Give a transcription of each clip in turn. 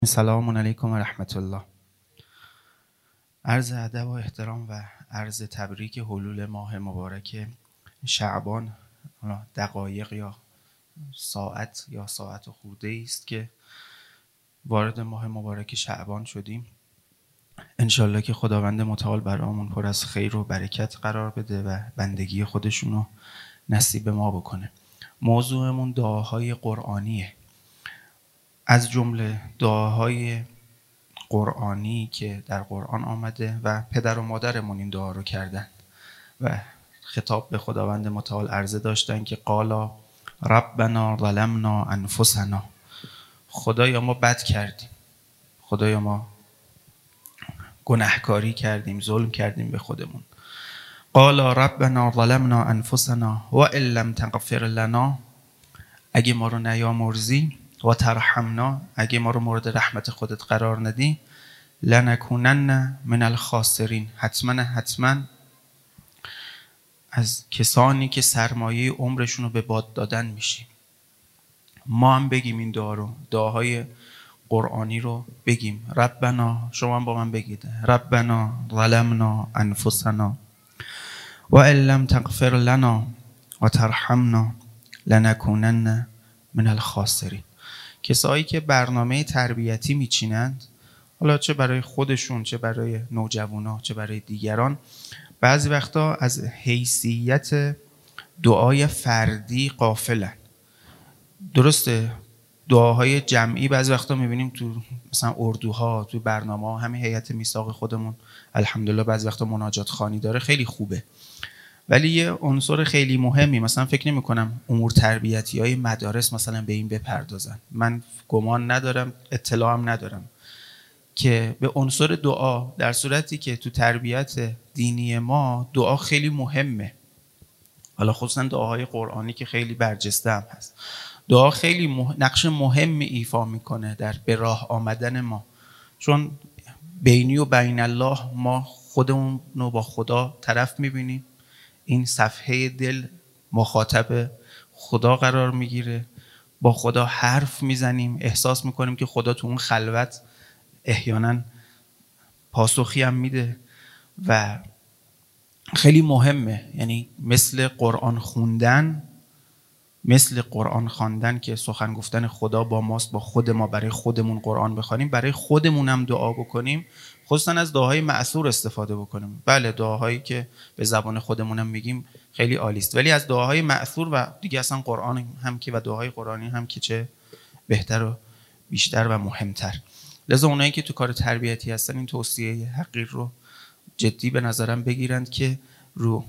سلام علیکم و رحمت الله. عرض ادب و احترام و عرض تبریک حلول ماه مبارک شعبان. دقایق یا ساعت و خورده است که وارد ماه مبارک شعبان شدیم. انشالله که خداوند متعال برامون پر از خیر و برکت قرار بده و بندگی خودشونو نصیب ما بکنه. موضوعمون دعاهای قرآنیه. از جمله دعاهای قرآنی که در قرآن آمده و پدر و مادرمون این دعا رو کردن و خطاب به خداوند متعال عرضه داشتن که قالا ربنا ظلمنا انفسنا، خدایا ما بد کردیم، خدایا ما گناهکاری کردیم، ظلم کردیم به خودمون. قالا ربنا ظلمنا انفسنا و ان لم تغفر لنا، اگه ما رو نیامرزی، و ترحمنا، اگه ما رو مورد رحمت خودت قرار ندی، لنکونن من الخاسرین، حتما از کسانی که سرمایه عمرشون رو به باد دادن میشیم. ما هم بگیم این دعا رو، دعاهای قرآنی رو بگیم. ربنا، شما هم با من بگید، ربنا ظلمنا انفسنا و ان لم تغفر لنا و ترحمنا لنکونن من الخاسرین. کسایی که برنامه تربیتی میچینند، حالا چه برای خودشون، چه برای نوجوانا، چه برای دیگران، بعضی وقتا از حیثیت دعای فردی غافلن. درسته دعاهای جمعی بعضی وقتا میبینیم تو مثلا اردوها، تو برنامه‌ها، همین هیئت میثاق خودمون الحمدلله بعضی وقتا مناجات خوانی داره، خیلی خوبه. ولی یه عنصر خیلی مهمی، مثلا فکر نمی کنم امور تربیتی های مدارس مثلا به این بپردازن. من گمان ندارم، اطلاعم ندارم که به عنصر دعا، در صورتی که تو تربیت دینی ما دعا خیلی مهمه. حالا خصوصا دعاهای قرآنی که خیلی برجسته هم هست. دعا خیلی نقش مهمی ایفا میکنه در به راه آمدن ما، چون بینی و بین الله ما خودمون رو با خدا طرف میبینیم. این صفحه دل مخاطب خدا قرار میگیره، با خدا حرف میزنیم، احساس میکنیم که خدا تو اون خلوت احیانا پاسخی هم میده و خیلی مهمه. یعنی مثل قرآن خواندن که سخن گفتن خدا با ماست، با خود ما برای خودمون قرآن بخوانیم، برای خودمون هم دعا بکنیم، خصوصا از دعاهای مأثور استفاده بکنیم. بله دعاهایی که به زبان خودمونم میگیم خیلی عالی است، ولی از دعاهای مأثور و دیگه اصلا قرآن هم که و دعاهای قرآنی هم که چه بهتر و بیشتر و مهمتر. لذا اونایی که تو کار تربیتی هستن این توصیه حقیر رو جدی به نظرم بگیرند که رو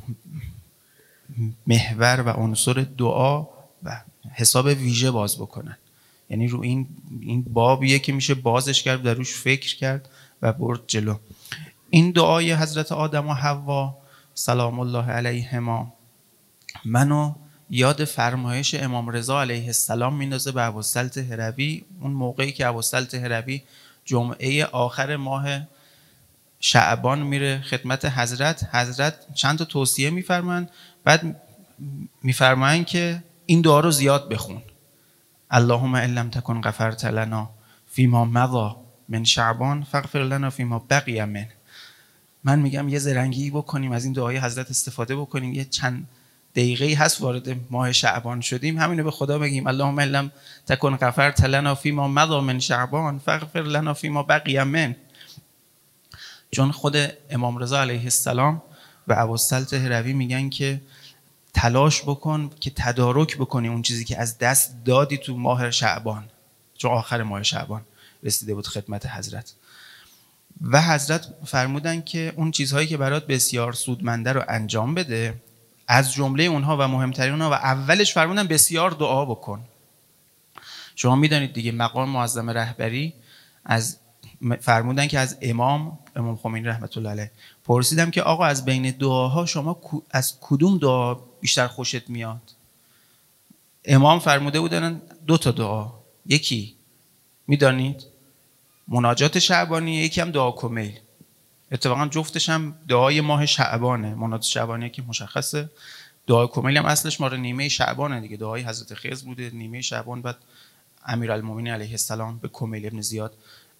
محور و عنصر دعا و حساب ویژه باز بکنن. یعنی رو این بابیه که میشه بازش کرد، در روش فکر کرد و برد جلو. این دعای حضرت آدم و حوا سلام الله علیهما منو یاد فرمایش امام رضا علیه السلام میندازه به ابوالسلط هروی. اون موقعی که ابوالسلط هروی جمعه آخر ماه شعبان میره خدمت حضرت چند تا توصیه میفرمایند. بعد میفرمایند که این دعا رو زیاد بخون. اللهم ان لم تکن غفرت لنا فیما مضی من شعبان فاغفر لنا فیما بقی منه. من میگم یه زرنگی بکنیم، از این دعای حضرت استفاده بکنیم. یه چند دقیقه‌ای هست وارد ماه شعبان شدیم، همینو به خدا بگیم اللهم ان لم تکن غفرت لنا فیما مضی من شعبان فاغفر لنا فیما بقی منه. چون خود امام رضا علیه السلام و ابوالسلط هروی میگن که تلاش بکن که تدارک بکنی اون چیزی که از دست دادی تو ماه شعبان، چون آخر ماه شعبان رسیده بود خدمت حضرت. و حضرت فرمودن که اون چیزهایی که برات بسیار سودمنده رو انجام بده، از جمله اونها و مهمترین اونها و اولش فرمودن بسیار دعا بکن. شما میدانید دیگه مقام معظم رهبری از فرمودن که از امام خمینی رحمت الله علیه پرسیدم که آقا از بین دعاها شما از کدوم دعا بیشتر خوشت میاد؟ امام فرموده بودن 2 تا دعا. یکی میدانید مناجات شعبانی، یکی هم دعا کمیل. اتفاقا جفتش هم دعای ماه شعبانه. مناجات شعبانی که مشخصه، دعای کمیل هم اصلش ماره نیمه شعبانه دیگه، دعای حضرت خضر بوده نیمه شعبان، بعد امیرالمومنین علیه السلام به کمیل ابن زیاد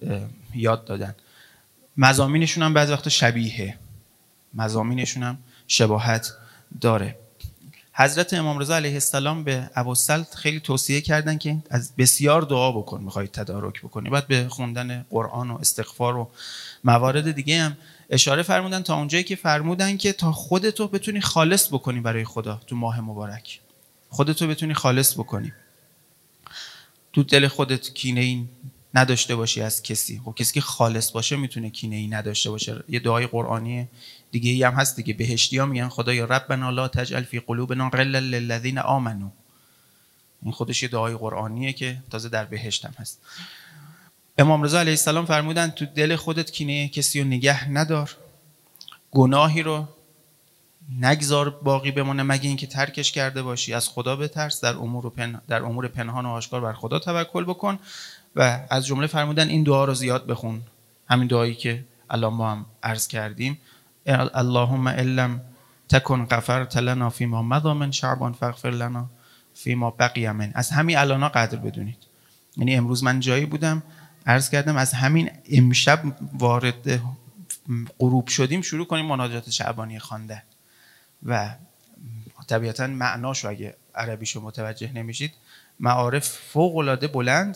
یاد دادن. مضامینشون هم بعضی وقتا شبیه، مضامینشون هم شباهت داره. حضرت امام رضا علیه السلام به ابوالسلط خیلی توصیه کردن که از بسیار دعا بکن میخواید تدارک بکنی، بعد به خوندن قرآن و استغفار و موارد دیگه هم اشاره فرمودن، تا اونجایی که فرمودن که تا خودتو بتونی خالص بکنی برای خدا تو ماه مبارک، خودتو بتونی خالص بکنی، تو دل خودت کینه‌ای نداشته باشی از کسی. خب کسی که خالص باشه میتونه کینه‌ای نداشته باشه. یه دعای قرآنی دیگه ای هم هست دیگه، بهشتی‌ها میگن خدایا ربنا لا تجعل فی قلوبنا غلا للذین آمنوا. این خودش یه دعای قرآنیه که تازه در بهشت هم هست. امام رضا علیه السلام فرمودن تو دل خودت کینه کسی رو نگه ندار، گناهی رو نگذار باقی بمونه مگه اینکه ترکش کرده باشی، از خدا بترس، در امور پنهان و آشکار بر خدا توکل بکن. و از جمله فرمودن این دعا رو زیاد بخون، همین دعایی که الان ما هم عرض کردیم، اللهم ان تکن غفرت لنا فیما مضی من شعبان فاغفر لنا فیما بقی من. از همین الانا قدر بدونید. یعنی امروز من جایی بودم عرض کردم از همین امشب وارد غروب شدیم شروع کنیم مناجات شعبانی خوانده. و طبیعتا معناشو اگه عربیشو متوجه نمیشید، معارف فوق العاده بلند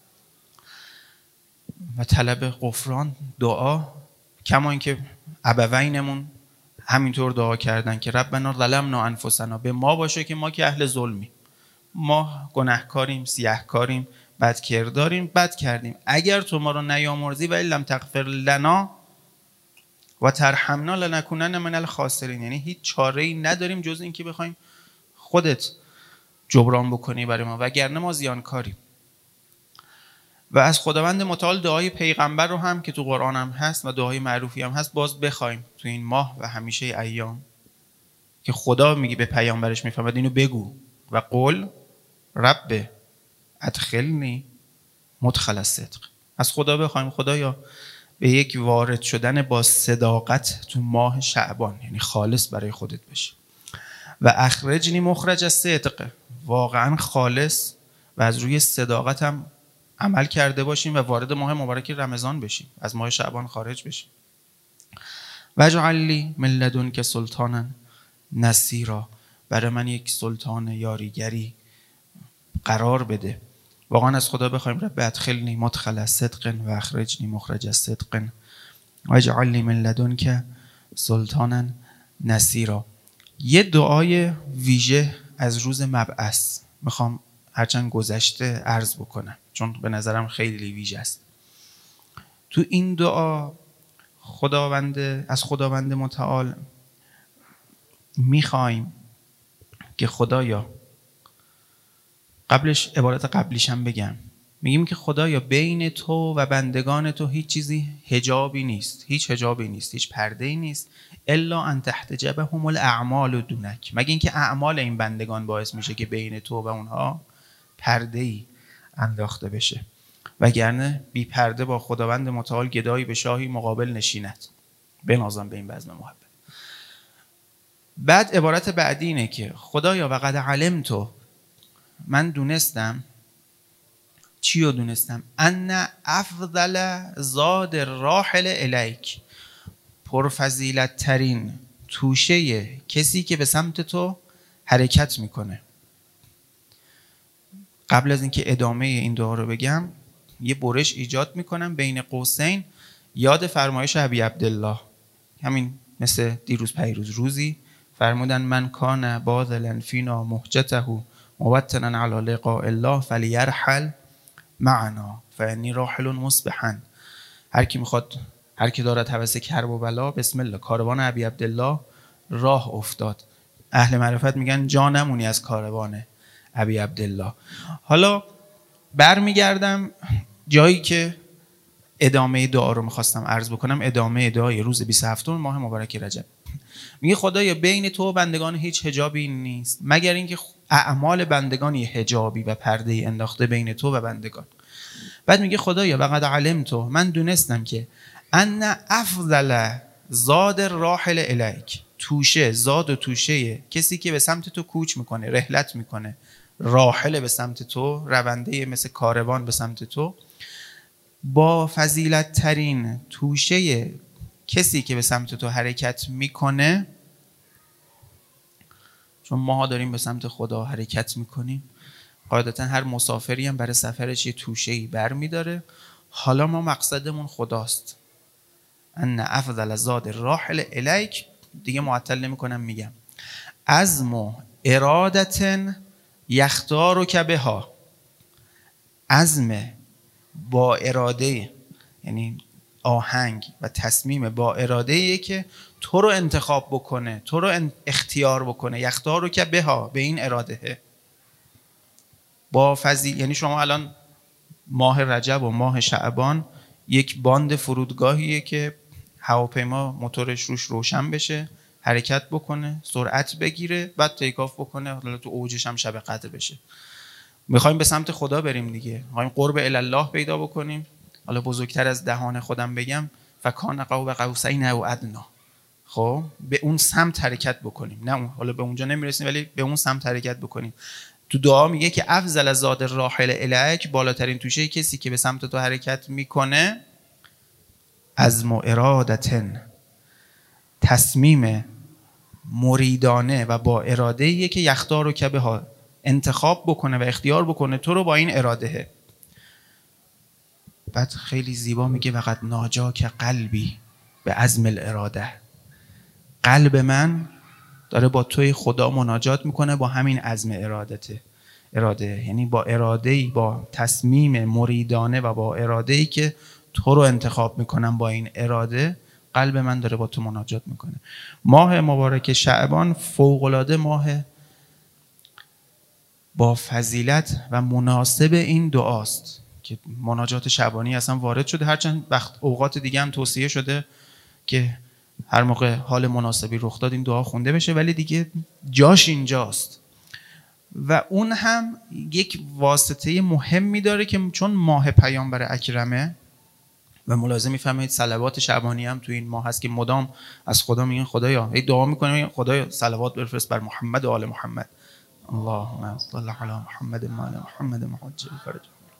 و طلب غفران، دعا، کما اینکه ابوینمون همینطور دعا کردن که ربنا ظلمنا انفسنا، به ما باشه که ما که اهل ظلمی، ما گناهکاریم، سیاهکاریم، بدکرداریم، بد کردیم، اگر تو ما رو نیامرزی و لم تغفر لنا و ترحمنا لنکونن من الخاسرین. یعنی هیچ چاره‌ای نداریم جز این که بخوایم خودت جبران بکنی برای ما، وگرنه ما زیانکاریم. و از خداوند متعال دعای پیغمبر رو هم که تو قرآن هم هست و دعای معروفی هم هست باز بخوایم تو این ماه و همیشه ایام، که خدا میگه به پیامبرش میفرماد اینو بگو و قل رب ادخلنی مدخل الصدق. از خدا بخوایم خدایا به یک وارد شدن با صداقت تو ماه شعبان، یعنی خالص برای خودت بشه، و اخرجنی مخرج الصدق، واقعا خالص و از روی صداقت هم عمل کرده باشیم و وارد ماه مبارک رمضان بشیم، از ماه شعبان خارج بشیم. واجعل لی من لدنک سلطانا نصیرا، برای من یک سلطان یاریگری قرار بده. واقعا از خدا بخوایم رب ادخلنی مدخل الصدق و اخرجنی مخرج الصدق واجعل لی من لدنک سلطانا نصیرا. یه دعای ویژه از روز مبعث میخوام هرچند گذشته عرض بکنم چون به نظرم خیلی ویژه است. تو این دعا از خداوند متعال میخوایم که خدایا، قبلش عبارت قبلیش هم بگم، میگیم که خدایا بین تو و بندگان تو هیچ چیزی حجابی نیست، هیچ حجابی نیست، هیچ پرده‌ای نیست، الا ان تحتجبهم الاعمال دونک، مگه اینکه اعمال این بندگان باعث میشه که بین تو و اونها پرده‌ای انداخته بشه، وگرنه بی پرده با خداوند متعال گدایی به شاهی مقابل نشیند، بنازم به این بزم محبت. بعد عبارت بعدی اینه که خدایا و قد علمت، من دونستم، چی رو دونستم؟ ان افضل زاد راحل الیک، پرفضیلت ترین توشه کسی که به سمت تو حرکت میکنه. قبل از اینکه ادامه این دعا رو بگم یه برش ایجاد میکنم بین قوسین، یاد فرمایش ابی عبدالله، همین مثل دیروز پیروز روزی فرمودن من کان باذلا فینا مهجته موطنا علی لقاء الله فلیرحل معنا فانی راحل مصبحا. هر کی دارد هوس کرب و بلا، بسم الله، کاروان ابی عبدالله راه افتاد. اهل معرفت میگن جا نمونی از کاروان ابی عبدالله. حالا برمیگردم جایی که ادامه دعا رو میخواستم عرض بکنم، ادامه دعای روز 27 ماه مبارک رجب. میگه خدایا بین تو و بندگان هیچ حجابی نیست مگر اینکه اعمال بندگان یه حجابی و پرده‌ای انداخته بین تو و بندگان. بعد میگه خدایا و قد علمت، من دونستم که ان افضل زاد راحل الیک، توشه، زاد و توشه کسی که به سمت تو کوچ میکنه، رحلت میکنه، راحل به سمت تو، رونده مثل کاروان به سمت تو، با فضیلت ترین توشه کسی که به سمت تو حرکت میکنه، چون ما داریم به سمت خدا حرکت میکنیم، قاعدتا هر مسافری هم برای سفرش یه توشه‌ای برمیداره. حالا ما مقصدمون خداست. ان افضل زاد الراحل الیک، دیگه معطل نمیکنم، میگم عزم و ارادت یختارک بها. عزم با اراده، یعنی آهنگ و تصمیم با اراده که تو رو انتخاب بکنه، تو رو اختیار بکنه. یختارک بها، به این اراده. با یعنی شما الان ماه رجب و ماه شعبان یک باند فرودگاهیه که هواپیما موتورش روش روشن بشه، حرکت بکنه، سرعت بگیره، بعد تیک آف بکنه، حالا تو اوجش هم شب قدر بشه. میخوایم به سمت خدا بریم دیگه، میخوایم قرب الله پیدا بکنیم. حالا بزرگتر از دهان خودم بگم فکان قاب قوسین او ادنی. خب به اون سمت حرکت بکنیم، نه اون حالا به اونجا نمیرسیم ولی به اون سمت حرکت بکنیم. تو دعا میگه که افضل زاد الراحل الیک، بالاترین توشه کسی که به سمت تو حرکت میکنه، عزم و ارادتن، تصمیم مریدانه و با اراده که یختار و کبه ها، انتخاب بکنه و اختیار بکنه تو رو با این اراده. بعد خیلی زیبا میگه وقد ناجا که قلبی به عزم الاراده. قلب من داره با توی خدا مناجات میکنه با همین عزم اراده، یعنی با اراده‌ای، با تصمیم مریدانه و با اراده‌ای که تو رو انتخاب میکنم، با این اراده قلب من داره با تو مناجات میکنه. ماه مبارک شعبان فوق‌العاده ماه با فضیلت و مناسب این دعاست که مناجات شعبانی اصلا وارد شده. هرچند اوقات دیگه هم توصیه شده که هر موقع حال مناسبی رخ داد این دعا خونده بشه، ولی دیگه جاش اینجاست. و اون هم یک واسطه مهمی داره که چون ماه پیامبر اکرمه و ملاحظه می‌فرمایید صلوات شعبانی هم تو این ماه هست که مدام از خدا میگن خدایا، هی دعا می‌کنیم خدایا صلوات بفرست بر محمد و آل محمد، اللهم صل علی محمد و آل محمد محجل فرج.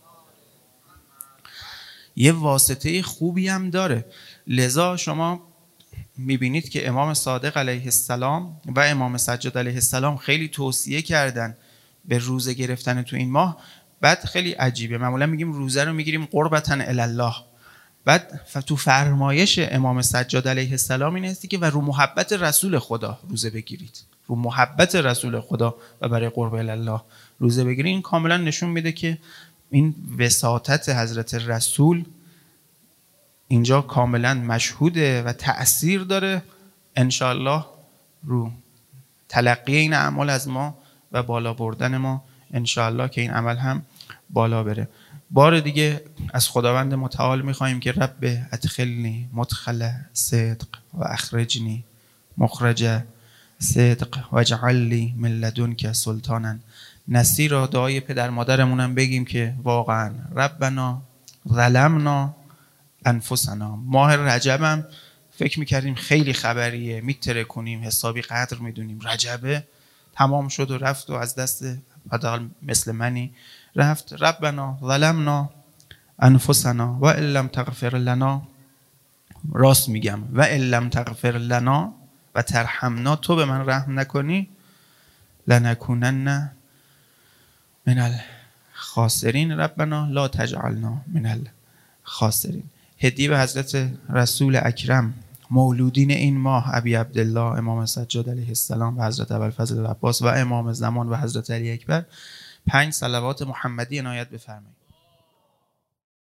یه واسطه خوبی هم داره. لذا شما میبینید که امام صادق علیه السلام و امام سجاد علیه السلام خیلی توصیه کردن به روزه گرفتن تو این ماه. بعد خیلی عجیبه، معمولا میگیم روزه رو میگیریم قربتن الله، بعد تو فرمایش امام سجاد علیه السلام این هستی که و رو محبت رسول خدا روزه بگیرید، رو محبت رسول خدا و برای قرب الله روزه بگیرید. این کاملا نشون میده که این وساطت حضرت رسول اینجا کاملا مشهوده و تأثیر داره انشاءالله رو تلقی این اعمال از ما و بالا بردن ما انشاءالله که این عمل هم بالا بره. بار دیگه از خداوند متعال میخواییم که رب ادخلنی مدخل صدق و اخرجنی مخرج صدق و اجعل لی من لدنک سلطانا نصیرا. دعای پدر مادرمونم بگیم که واقعا ربنا ظلمنا انفسنا. ماه رجبم فکر میکردیم خیلی خبریه، میترکونیم، حسابی قدر میدونیم، رجبه تمام شد و رفت و از دست حداقل مثل منی رفت. ربنا ظلمنا انفسنا و ان لم تغفر لنا، راست میگم، و ان لم تغفر لنا و ترحمنا، تو به من رحم نکنی، لنکونن من الخاسرین. ربنا لا تجعلنا من الخاسرین. هدیه به حضرت رسول اکرم مولودین این ماه ابی عبدالله امام سجاد علیه السلام و حضرت ابوالفضل العباس و امام زمان و حضرت علی اکبر 5 صلوات محمدی عنایت بفرمایید.